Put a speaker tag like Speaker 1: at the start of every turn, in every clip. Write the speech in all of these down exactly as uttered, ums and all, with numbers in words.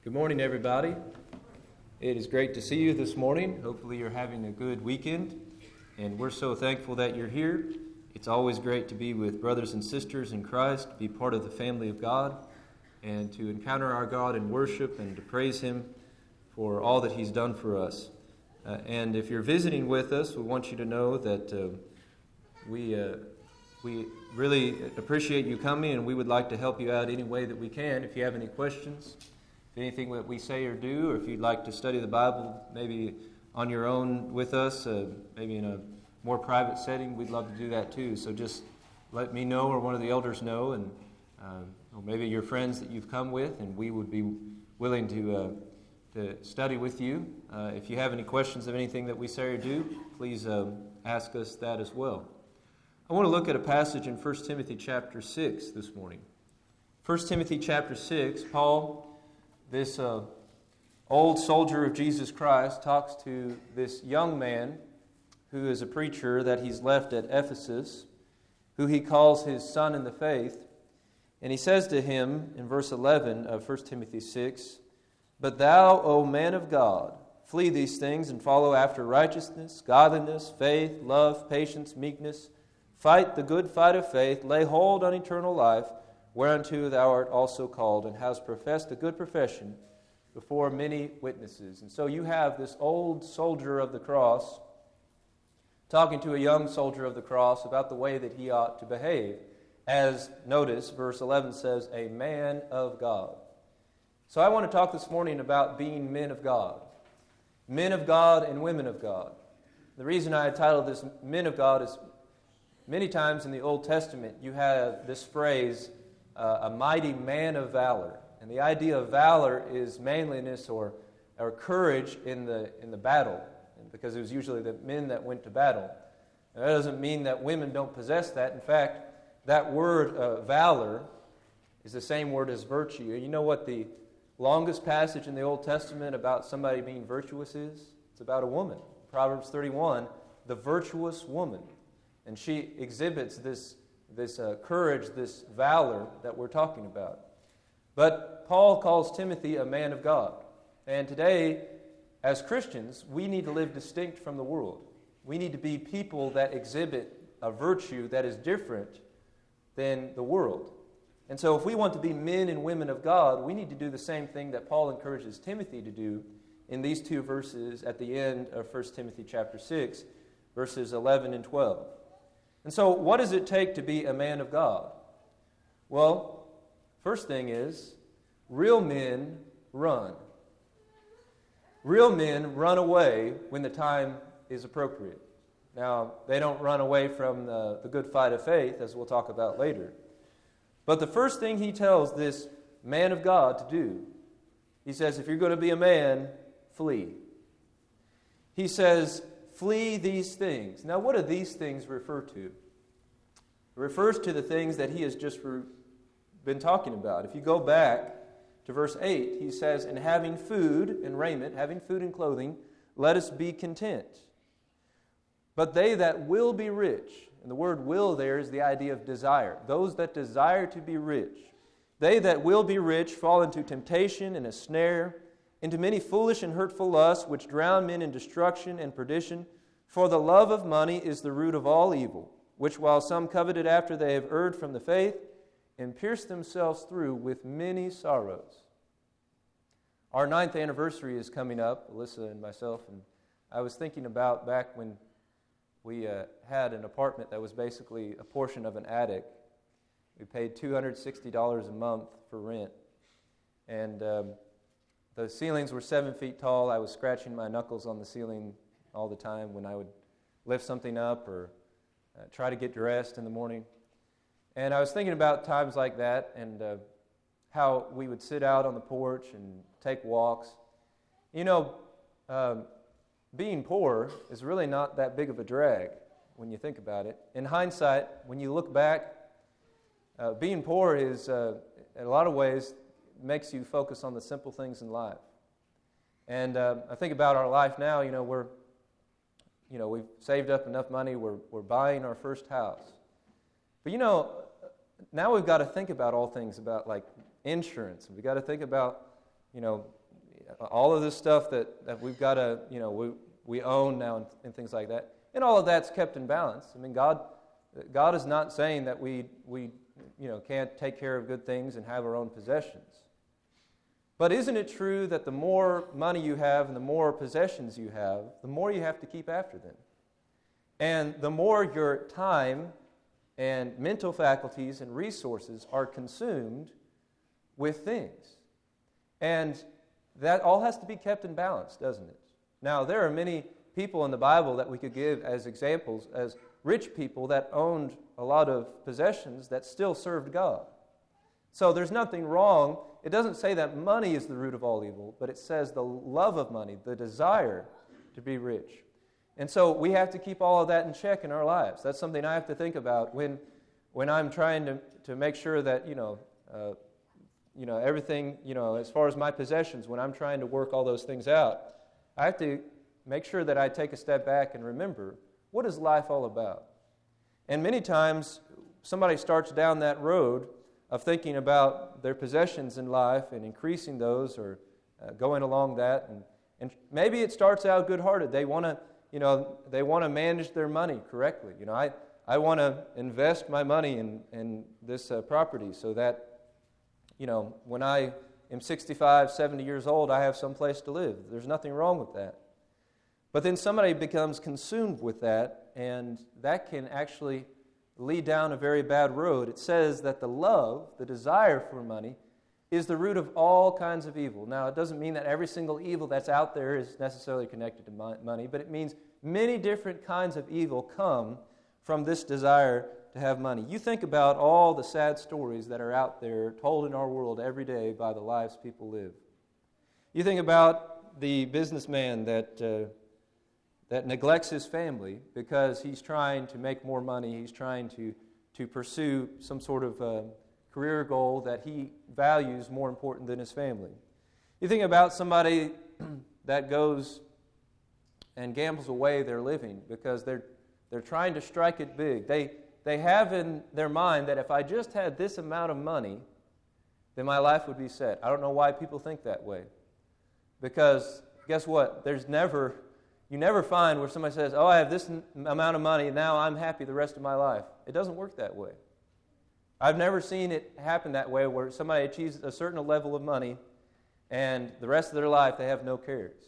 Speaker 1: Good morning, everybody. It is great to see you this morning. Hopefully you're having a good weekend, and we're so thankful that you're here. It's always great to be with brothers and sisters in Christ, to be part of the family of God, and to encounter our God in worship and to praise Him for all that He's done for us. Uh, and if you're visiting with us, we want you to know that uh, we uh, we really appreciate you coming, and we would like to help you out any way that we can. If you have any questions, anything that we say or do, or if you'd like to study the Bible maybe on your own with us, uh, maybe in a more private setting, we'd love to do that too. So just let me know or one of the elders know, and uh, or maybe your friends that you've come with, and we would be willing to uh, to study with you. Uh, if you have any questions of anything that we say or do, please um, ask us that as well. I want to look at a passage in First Timothy chapter six this morning. First Timothy chapter six, Paul, this uh, old soldier of Jesus Christ, talks to this young man who is a preacher that he's left at Ephesus, who he calls his son in the faith. And he says to him in verse eleven of First Timothy six, "But thou, O man of God, flee these things and follow after righteousness, godliness, faith, love, patience, meekness. Fight the good fight of faith, lay hold on eternal life, whereunto thou art also called, and hast professed a good profession before many witnesses." And so you have this old soldier of the cross talking to a young soldier of the cross about the way that he ought to behave. As, notice, verse eleven says, a man of God. So I want to talk this morning about being men of God. Men of God and women of God. The reason I titled this Men of God is many times in the Old Testament you have this phrase, Uh, a mighty man of valor. And the idea of valor is manliness or, or courage in the in the battle, because it was usually the men that went to battle. And that doesn't mean that women don't possess that. In fact, that word uh, valor is the same word as virtue. You know what the longest passage in the Old Testament about somebody being virtuous is? It's about a woman. Proverbs thirty-one, the virtuous woman. And she exhibits this this uh, courage, this valor that we're talking about. But Paul calls Timothy a man of God. And today, as Christians, we need to live distinct from the world. We need to be people that exhibit a virtue that is different than the world. And so if we want to be men and women of God, we need to do the same thing that Paul encourages Timothy to do in these two verses at the end of First Timothy chapter six, verses eleven and twelve. And so, what does it take to be a man of God? Well, first thing is, real men run. Real men run away when the time is appropriate. Now, they don't run away from the, the good fight of faith, as we'll talk about later. But the first thing he tells this man of God to do, he says, if you're going to be a man, flee. He says, flee these things. Now, what do these things refer to? It refers to the things that he has just re- been talking about. If you go back to verse eight, he says, "And having food and raiment, having food and clothing, let us be content. But they that will be rich," and the word will there is the idea of desire, those that desire to be rich, "they that will be rich fall into temptation and a snare, into many foolish and hurtful lusts, which drown men in destruction and perdition. For the love of money is the root of all evil, which while some coveted after they have erred from the faith, and pierced themselves through with many sorrows." Our ninth anniversary is coming up, Alyssa and myself, and I was thinking about back when we uh, had an apartment that was basically a portion of an attic. We paid two hundred sixty dollars a month for rent, and um, the ceilings were seven feet tall. I was scratching my knuckles on the ceiling all the time when I would lift something up or uh, try to get dressed in the morning. And I was thinking about times like that and uh, how we would sit out on the porch and take walks. You know, um, being poor is really not that big of a drag when you think about it. In hindsight, when you look back, uh, being poor is, uh, in a lot of ways, makes you focus on the simple things in life. And uh, I think about our life now, you know, we're You know, we've saved up enough money, we're we're buying our first house. But you know, now we've got to think about all things about like insurance. We've got to think about, you know, all of this stuff that, that we've got to, you know, we, we own now and, and things like that. And all of that's kept in balance. I mean, God God is not saying that we, we you know, can't take care of good things and have our own possessions. But isn't it true that the more money you have and the more possessions you have, the more you have to keep after them? And the more your time and mental faculties and resources are consumed with things. And that all has to be kept in balance, doesn't it? Now, there are many people in the Bible that we could give as examples, as rich people that owned a lot of possessions that still served God. So there's nothing wrong. It doesn't say that money is the root of all evil, but it says the love of money, the desire to be rich. And so we have to keep all of that in check in our lives. That's something I have to think about when when I'm trying to, to make sure that, you know, uh, you know, everything, you know, as far as my possessions, when I'm trying to work all those things out, I have to make sure that I take a step back and remember, what is life all about? And many times, somebody starts down that road of thinking about their possessions in life and increasing those or uh, going along that. And, and maybe it starts out good-hearted. They want to, you know, they want to manage their money correctly. You know, I, I want to invest my money in, in this uh, property so that, you know, when I am sixty-five, seventy years old, I have some place to live. There's nothing wrong with that. But then somebody becomes consumed with that, and that can actually lead down a very bad road. It says that the love, the desire for money, is the root of all kinds of evil. Now, it doesn't mean that every single evil that's out there is necessarily connected to money, but it means many different kinds of evil come from this desire to have money. You think about all the sad stories that are out there told in our world every day by the lives people live. You think about the businessman that uh, that neglects his family because he's trying to make more money, he's trying to, to pursue some sort of uh, career goal that he values more important than his family. You think about somebody that goes and gambles away their living because they're they're trying to strike it big. They they have in their mind that if I just had this amount of money, then my life would be set. I don't know why people think that way. Because guess what? There's never You never find where somebody says, oh, I have this amount of money, now I'm happy the rest of my life. It doesn't work that way. I've never seen it happen that way where somebody achieves a certain level of money and the rest of their life they have no cares.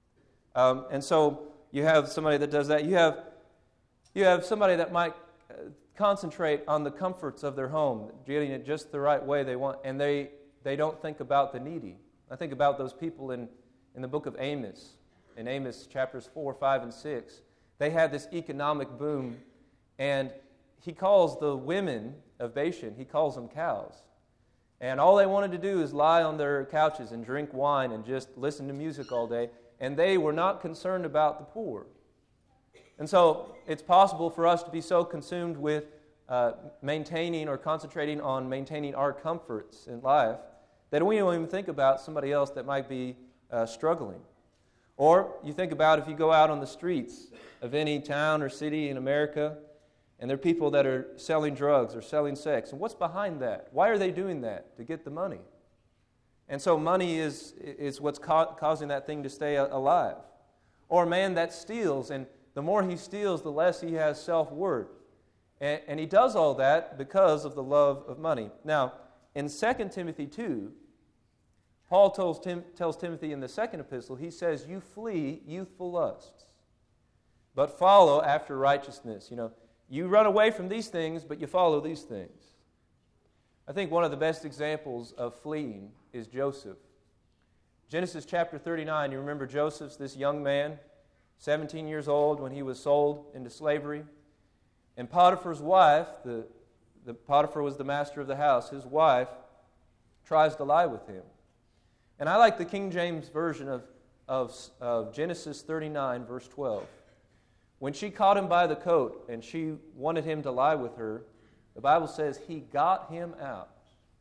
Speaker 1: Um, and so you have somebody that does that. You have, you have somebody that might concentrate on the comforts of their home, getting it just the right way they want, and they, they don't think about the needy. I think about those people in, in the book of Amos. In Amos chapters four, five, and six, they had this economic boom, and he calls the women of Bashan, he calls them cows. And all they wanted to do is lie on their couches and drink wine and just listen to music all day, and they were not concerned about the poor. And so it's possible for us to be so consumed with uh, maintaining or concentrating on maintaining our comforts in life that we don't even think about somebody else that might be uh, struggling. Or you think about if you go out on the streets of any town or city in America, and there are people that are selling drugs or selling sex. And what's behind that? Why are they doing that? To get the money. And so money is, is what's ca- causing that thing to stay alive. Or a man that steals, and the more he steals, the less he has self-worth. And, and he does all that because of the love of money. Now, in Second Timothy two, Paul tells, Tim, tells Timothy in the second epistle, he says, you flee youthful lusts, but follow after righteousness. You know, you run away from these things, but you follow these things. I think one of the best examples of fleeing is Joseph. Genesis chapter thirty-nine, you remember Joseph's this young man, seventeen years old when he was sold into slavery. And Potiphar's wife, the, the Potiphar was the master of the house, his wife tries to lie with him. And I like the King James Version of, of, of Genesis thirty-nine, verse twelve. When she caught him by the coat and she wanted him to lie with her, the Bible says he got him out.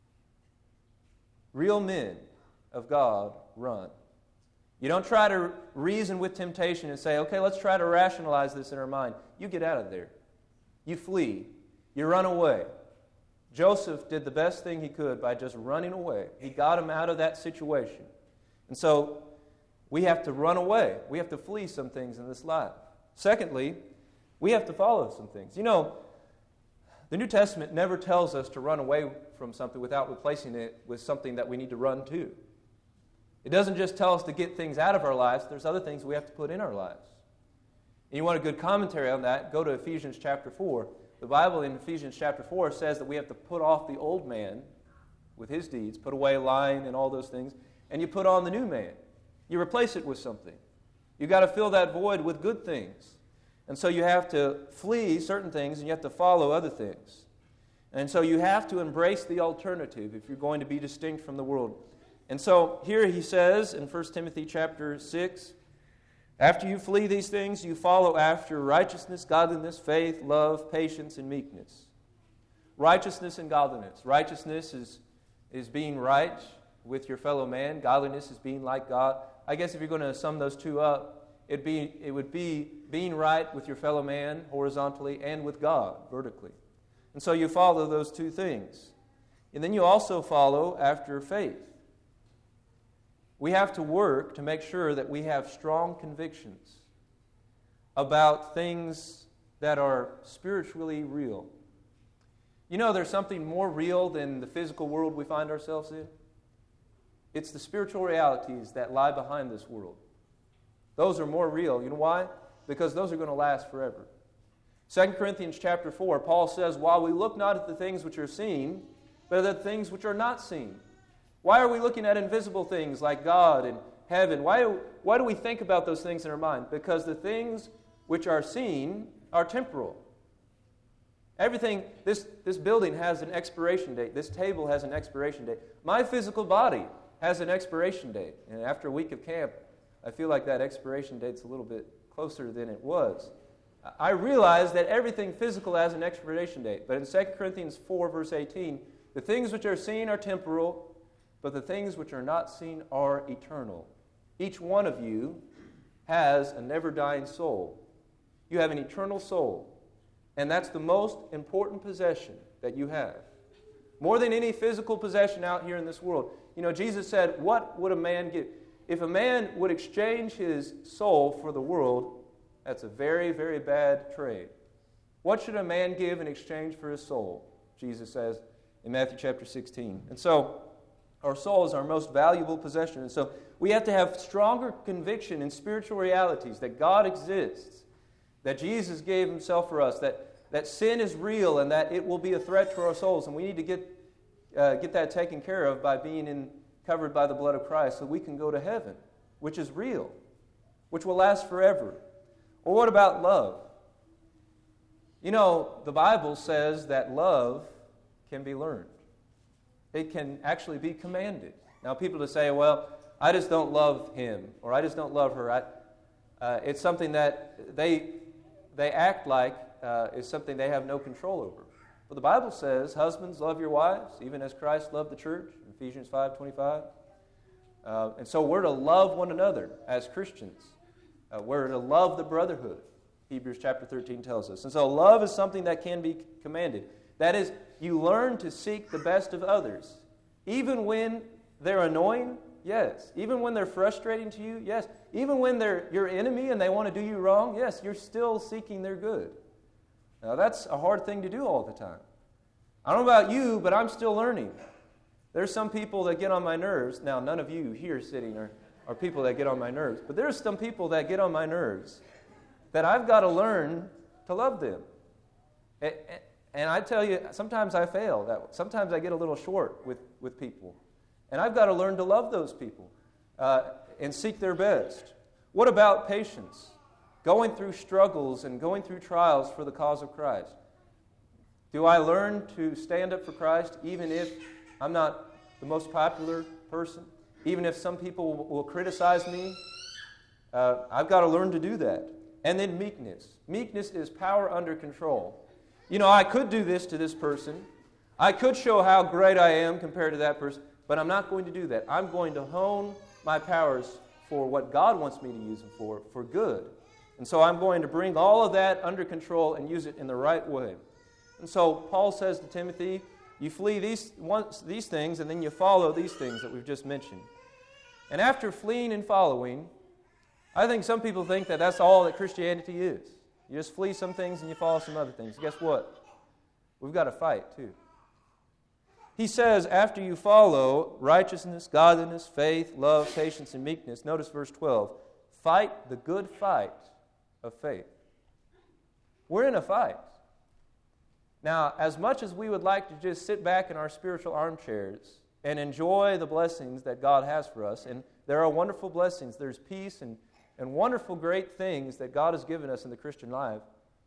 Speaker 1: Real men of God run. You don't try to reason with temptation and say, okay, let's try to rationalize this in our mind. You get out of there. You flee. You run away. Joseph did the best thing he could by just running away. He got him out of that situation. And so we have to run away. We have to flee some things in this life. Secondly, we have to follow some things. You know, the New Testament never tells us to run away from something without replacing it with something that we need to run to. It doesn't just tell us to get things out of our lives. There's other things we have to put in our lives. And you want a good commentary on that, go to Ephesians chapter four. The Bible in Ephesians chapter four says that we have to put off the old man with his deeds, put away lying and all those things, and you put on the new man. You replace it with something. You've got to fill that void with good things. And so you have to flee certain things and you have to follow other things. And so you have to embrace the alternative if you're going to be distinct from the world. And so here he says in First Timothy chapter six, after you flee these things, you follow after righteousness, godliness, faith, love, patience, and meekness. Righteousness and godliness. Righteousness is, is being right with your fellow man. Godliness is being like God. I guess if you're going to sum those two up, it'd be, it would be being right with your fellow man horizontally and with God vertically. And so you follow those two things. And then you also follow after faith. We have to work to make sure that we have strong convictions about things that are spiritually real. You know, there's something more real than the physical world we find ourselves in. It's the spiritual realities that lie behind this world. Those are more real. You know why? Because those are going to last forever. Second Corinthians chapter four, Paul says, while we look not at the things which are seen, but at the things which are not seen. Why are we looking at invisible things like God and heaven? Why do, why do we think about those things in our mind? Because the things which are seen are temporal. Everything, this, this building has an expiration date. This table has an expiration date. My physical body has an expiration date. And after a week of camp, I feel like that expiration date's a little bit closer than it was. I realize that everything physical has an expiration date. But in Second Corinthians four, verse eighteen, the things which are seen are temporal, but the things which are not seen are eternal. Each one of you has a never-dying soul. You have an eternal soul. And that's the most important possession that you have. More than any physical possession out here in this world. You know, Jesus said, what would a man give? If a man would exchange his soul for the world, that's a very, very bad trade. What should a man give in exchange for his soul? Jesus says in Matthew chapter sixteen. And so, our soul is our most valuable possession. And so we have to have stronger conviction in spiritual realities that God exists, that Jesus gave himself for us, that, that sin is real and that it will be a threat to our souls. And we need to get, uh, get that taken care of by being in, covered by the blood of Christ so we can go to heaven, which is real, which will last forever. Or what about love? You know, the Bible says that love can be learned. It can actually be commanded. Now, people to say, well, I just don't love him, or I just don't love her. I, uh, it's something that they they act like uh, is something they have no control over. Well, the Bible says, husbands, love your wives, even as Christ loved the church, Ephesians five twenty-five. Uh, and so we're to love one another as Christians. Uh, we're to love the brotherhood, Hebrews chapter thirteen tells us. And so love is something that can be commanded. That is, you learn to seek the best of others. Even when they're annoying, yes. Even when they're frustrating to you, yes. Even when they're your enemy and they want to do you wrong, yes, you're still seeking their good. Now, that's a hard thing to do all the time. I don't know about you, but I'm still learning. There's some people that get on my nerves. Now, none of you here sitting are, are people that get on my nerves. But there's some people that get on my nerves that I've got to learn to love them. And, and I tell you, sometimes I fail. That sometimes I get a little short with, with people. And I've got to learn to love those people uh, and seek their best. What about patience? Going through struggles and going through trials for the cause of Christ. Do I learn to stand up for Christ even if I'm not the most popular person? Even if some people will, will criticize me? Uh, I've got to learn to do that. And then meekness. Meekness is power under control. You know, I could do this to this person. I could show how great I am compared to that person, but I'm not going to do that. I'm going to hone my powers for what God wants me to use them for, for good. And so I'm going to bring all of that under control and use it in the right way. And so Paul says to Timothy, you flee these, once, these things, and then you follow these things that we've just mentioned. And after fleeing and following, I think some people think that that's all that Christianity is. You just flee some things and you follow some other things. Guess what? We've got to fight too. He says, after you follow righteousness, godliness, faith, love, patience, and meekness, notice verse twelve, fight the good fight of faith. We're in a fight. Now, as much as we would like to just sit back in our spiritual armchairs and enjoy the blessings that God has for us, and there are wonderful blessings, there's peace and, and wonderful great things that God has given us in the Christian life,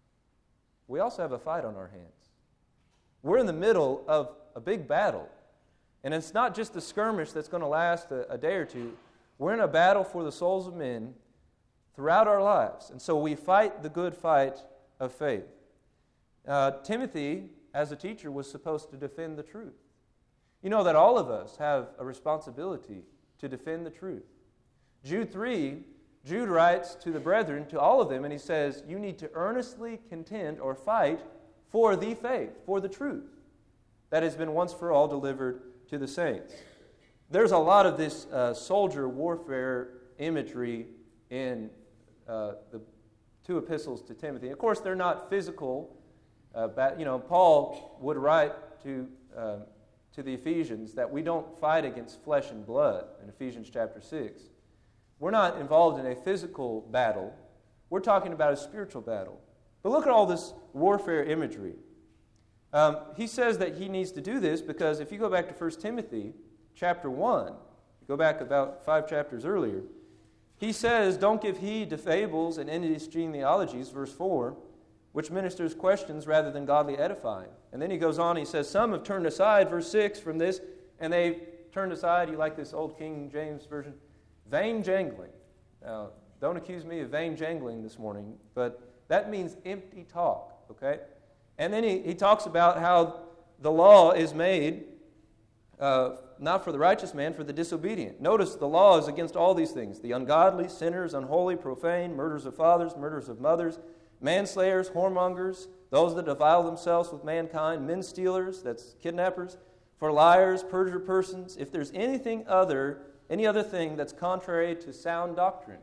Speaker 1: we also have a fight on our hands. We're in the middle of a big battle. And it's not just a skirmish that's going to last a, a day or two. We're in a battle for the souls of men throughout our lives. And so we fight the good fight of faith. Uh, Timothy, as a teacher, was supposed to defend the truth. You know that all of us have a responsibility to defend the truth. Jude three, Jude writes to the brethren, to all of them, and he says, you need to earnestly contend or fight for the faith, for the truth that has been once for all delivered to the saints. There's a lot of this uh, soldier warfare imagery in uh, the two epistles to Timothy. Of course, they're not physical. Uh, but, you know, Paul would write to uh, to the Ephesians that we don't fight against flesh and blood in Ephesians chapter six. We're not involved in a physical battle. We're talking about a spiritual battle. But look at all this warfare imagery. Um, he says that he needs to do this because if you go back to First Timothy chapter one, go back about five chapters earlier, he says, don't give heed to fables and endless genealogies, verse four, which ministers questions rather than godly edifying. And then he goes on, he says, some have turned aside, verse six, from this, and they've turned aside, you like this old King James version, vain jangling. Now, don't accuse me of vain jangling this morning, but that means empty talk, okay? And then he, he talks about how the law is made uh, not for the righteous man, for the disobedient. Notice the law is against all these things. The ungodly, sinners, unholy, profane, murderers of fathers, murderers of mothers, manslayers, whoremongers, those that defile themselves with mankind, men stealers, that's kidnappers, for liars, perjured persons, if there's anything other, any other thing that's contrary to sound doctrine.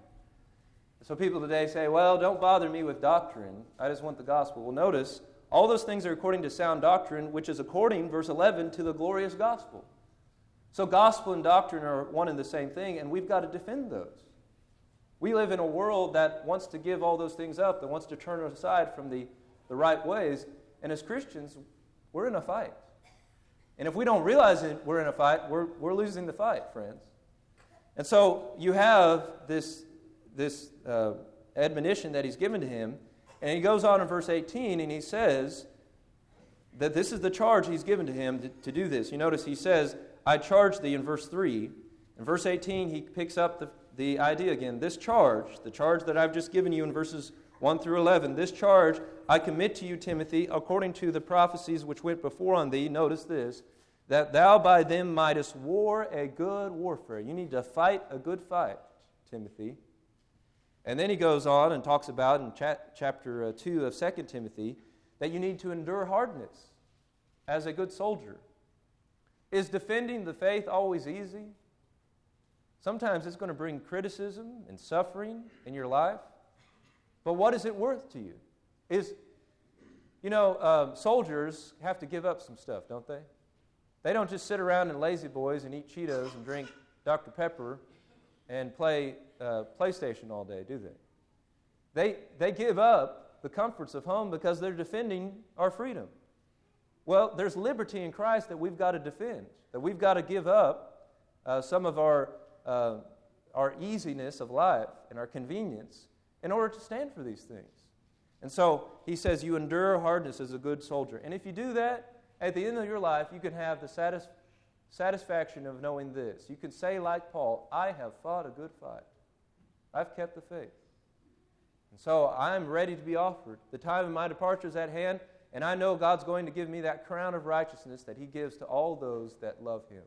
Speaker 1: So people today say, well, don't bother me with doctrine. I just want the gospel. Well, notice, all those things are according to sound doctrine, which is according, verse eleven, to the glorious gospel. So gospel and doctrine are one and the same thing, and we've got to defend those. We live in a world that wants to give all those things up, that wants to turn aside from the, the right ways. And as Christians, we're in a fight. And if we don't realize it, we're in a fight, we're, we're losing the fight, friends. And so you have this, this uh, admonition that he's given to him. And he goes on in verse eighteen, and he says that this is the charge he's given to him to, to do this. You notice he says, I charge thee in verse three. In verse eighteen, he picks up the, the idea again. This charge, the charge that I've just given you in verses one through eleven, this charge I commit to you, Timothy, according to the prophecies which went before on thee. Notice this, that thou by them mightest war a good warfare. You need to fight a good fight, Timothy. And then he goes on and talks about in cha- chapter two of Second Timothy that you need to endure hardness as a good soldier. Is defending the faith always easy? Sometimes it's going to bring criticism and suffering in your life. But what is it worth to you? Is, you know, um, soldiers have to give up some stuff, don't they? They don't just sit around in lazy boys and eat Cheetos and drink Doctor Pepper and play uh, PlayStation all day, do they? They they give up the comforts of home because they're defending our freedom. Well, there's liberty in Christ that we've got to defend, that we've got to give up uh, some of our uh, our easiness of life and our convenience in order to stand for these things. And so he says, you endure hardness as a good soldier. And if you do that, at the end of your life, you can have the satis- satisfaction of knowing this. You can say like Paul, I have fought a good fight. I've kept the faith. And so I'm ready to be offered. The time of my departure is at hand, and I know God's going to give me that crown of righteousness that he gives to all those that love him.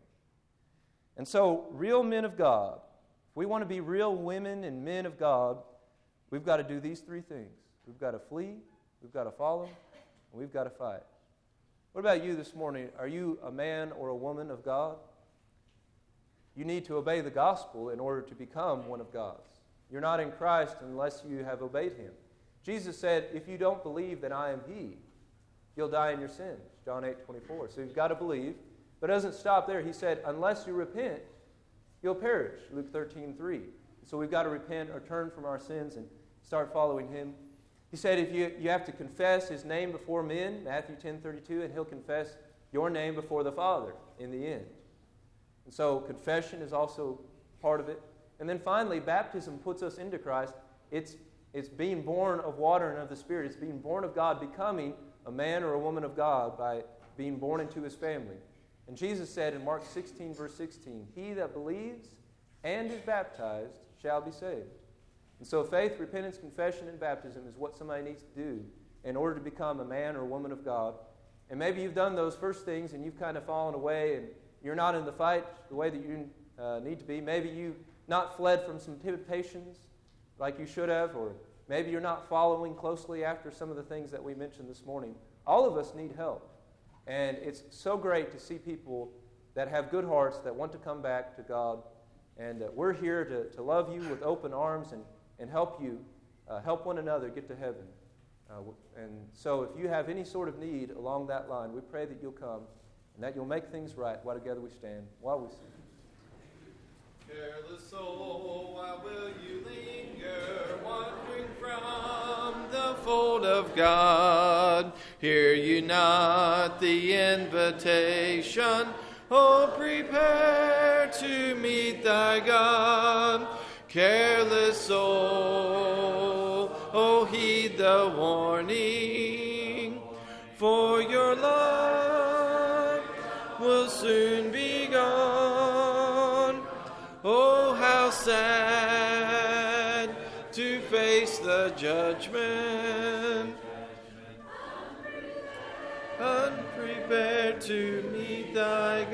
Speaker 1: And so, real men of God, if we want to be real women and men of God, we've got to do these three things. We've got to flee, we've got to follow, and we've got to fight. What about you this morning? Are you a man or a woman of God? You need to obey the gospel in order to become one of God's. You're not in Christ unless you have obeyed him. Jesus said, if you don't believe that I am he, you'll die in your sins. John eight twenty-four. So you've got to believe. But it doesn't stop there. He said, unless you repent, you'll perish. Luke thirteen three. So we've got to repent or turn from our sins and start following him. He said if you, you have to confess his name before men, Matthew ten thirty-two, and he'll confess your name before the Father in the end. And so confession is also part of it. And then finally, baptism puts us into Christ. It's, it's being born of water and of the Spirit. It's being born of God, becoming a man or a woman of God by being born into his family. And Jesus said in Mark sixteen, verse sixteen, he that believes and is baptized shall be saved. And so faith, repentance, confession, and baptism is what somebody needs to do in order to become a man or a woman of God. And maybe you've done those first things and you've kind of fallen away and you're not in the fight the way that you uh, need to be. Maybe you've not fled from some temptations like you should have, or maybe you're not following closely after some of the things that we mentioned this morning. All of us need help. And it's so great to see people that have good hearts that want to come back to God. And uh, we're here to, to love you with open arms and, and help you, uh, help one another get to heaven. Uh, and so if you have any sort of need along that line, we pray that you'll come and that you'll make things right while together we stand, while we sing.
Speaker 2: Careless soul, why will you linger, wandering from the fold of God? Hear you not the invitation? Oh, prepare to meet thy God. Careless soul, oh, heed the warning, for your life will soon be gone. Oh, how sad to face the judgment, unprepared to meet thy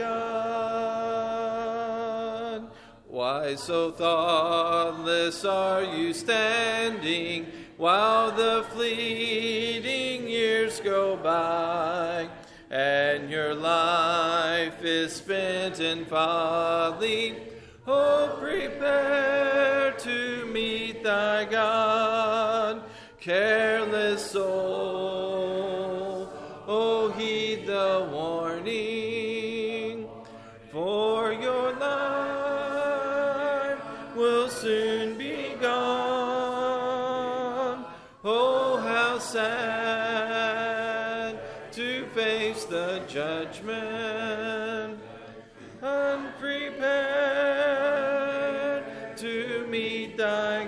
Speaker 2: God. Why so thoughtless are you standing while the fleeting years go by, and your life is spent in folly? Oh, prepare to meet thy God. Careless soul, oh, heed the warning, for your life will soon be gone. Oh, how sad to face the judgment, unprepared to meet thy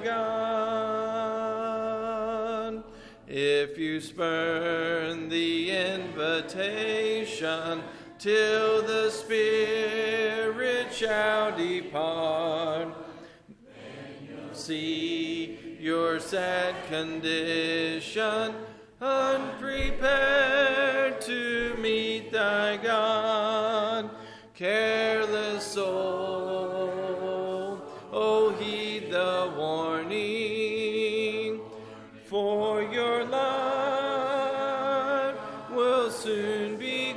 Speaker 2: God. If you spurn the invitation till the Spirit shall depart, see your sad condition, unprepared to meet thy God. Careless soul, oh, heed the warning, for your life will soon be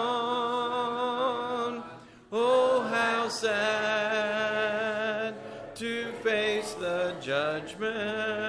Speaker 2: gone. Oh, how sad to face the judgment,